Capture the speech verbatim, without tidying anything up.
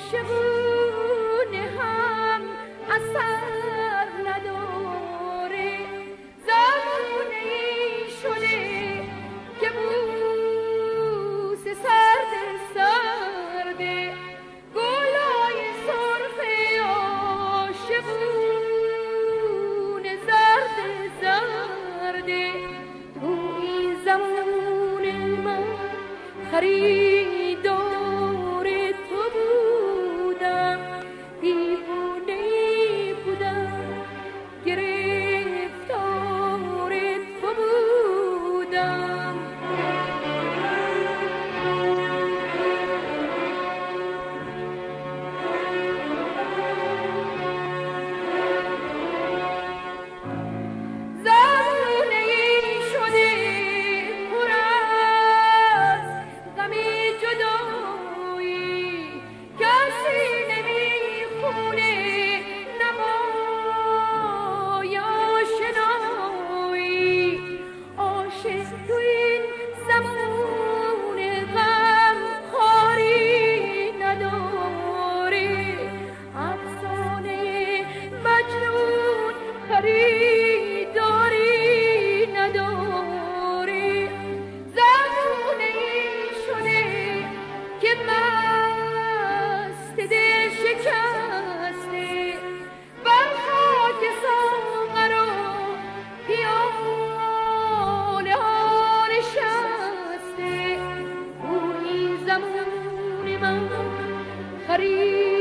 عاشقونه هم اثر نداره، زمونه ای شده که بوس سرد سرد گلای سرخ عاشقونه زرد زرد. تو این زمان من خریدار تو بودم، دیوانه بودم گرفتار تو بودم. زمونه ای شده پر از غم جدایی، کسی نمیخونه نمای آشنایی. عاشق تو این زمان غم خاری نداره، افسانه مجنون خریداری نداره. زمونه ای شده که مست دل شکسته، بر خاک ساغر و پیاله ها نشسته. او این زمان من خرید